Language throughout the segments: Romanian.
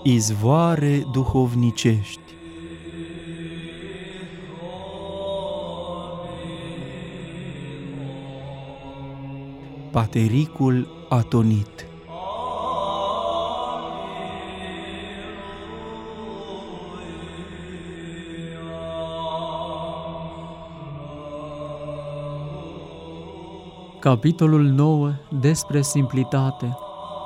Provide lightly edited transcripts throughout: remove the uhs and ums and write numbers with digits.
Izvoare duhovnicești. Patericul atonit. Capitolul 9 despre simplitate.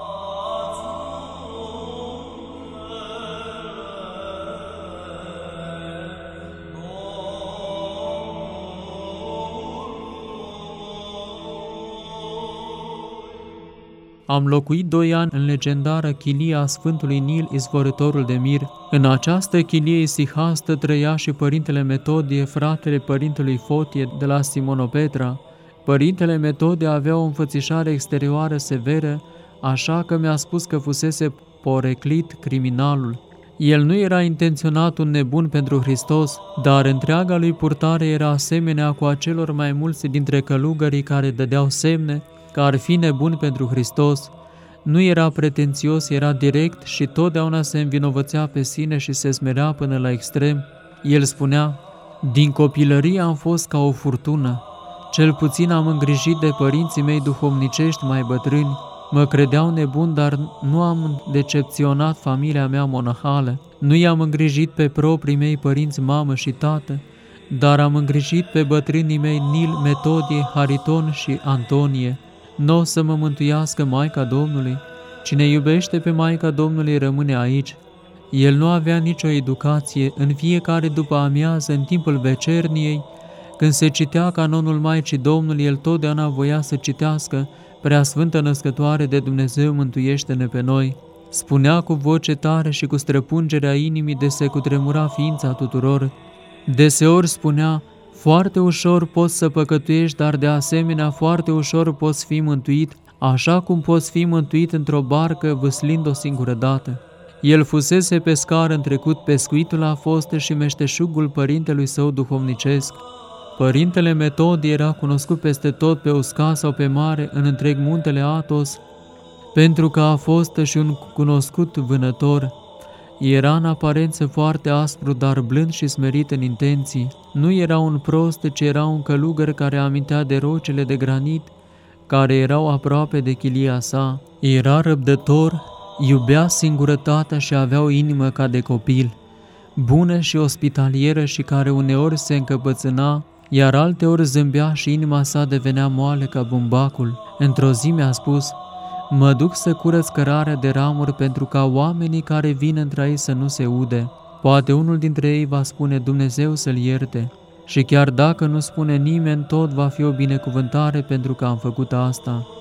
Am locuit 2 ani în legendară chilie a Sfântului Nil, izvorătorul de mir. În această chilie isihastă trăia și Părintele Metodie, fratele Părintelui Fotie de la Simonopetra. Părintele Metodie avea o înfățișare exterioară severă, așa că mi-a spus că fusese poreclit criminalul. El nu era intenționat un nebun pentru Hristos, dar întreaga lui purtare era asemenea cu a celor mai mulți dintre călugării care dădeau semne că ar fi nebun pentru Hristos. Nu era pretențios, era direct și totdeauna se învinovățea pe sine și se smerea până la extrem. El spunea: din copilărie am fost ca o furtună. Cel puțin am îngrijit de părinții mei duhovnicești mai bătrâni. Mă credeau nebun, dar nu am decepționat familia mea monahală. Nu i-am îngrijit pe proprii mei părinți, mamă și tată, dar am îngrijit pe bătrânii mei Nil, Metodie, Hariton și Antonie. N-o să mă mântuiască Maica Domnului. Cine iubește pe Maica Domnului rămâne aici. El nu avea nicio educație. În fiecare după amiază, în timpul vecerniei, când se citea canonul Maicii Domnului, el totdeauna voia să citească: Preasfântă Născătoare de Dumnezeu, mântuiește-ne pe noi. Spunea cu voce tare și cu străpungerea inimii de se cutremura ființa tuturor. Deseori spunea: foarte ușor poți să păcătuiești, dar de asemenea foarte ușor poți fi mântuit, așa cum poți fi mântuit într-o barcă vâslind o singură dată. El fusese pescar în trecut, pescuitul a fost și meșteșugul părintelui său duhovnicesc. Părintele Metodie era cunoscut peste tot pe uscat sau pe mare, în întreg muntele Athos, pentru că a fost și un cunoscut vânător. Era în aparență foarte aspru, dar blând și smerit în intenții. Nu era un prost, ci era un călugăr care amintea de rocile de granit care erau aproape de chilia sa. Era răbdător, iubea singurătatea și avea o inimă ca de copil, bună și ospitalieră și care uneori se încăpățâna, iar alteori zâmbea și inima sa devenea moale ca bumbacul. Într-o zi mi-a spus: mă duc să curăț cărarea de ramuri pentru ca oamenii care vin între ei să nu se ude. Poate unul dintre ei va spune: Dumnezeu să-l ierte. Și chiar dacă nu spune nimeni, tot va fi o binecuvântare pentru că am făcut asta.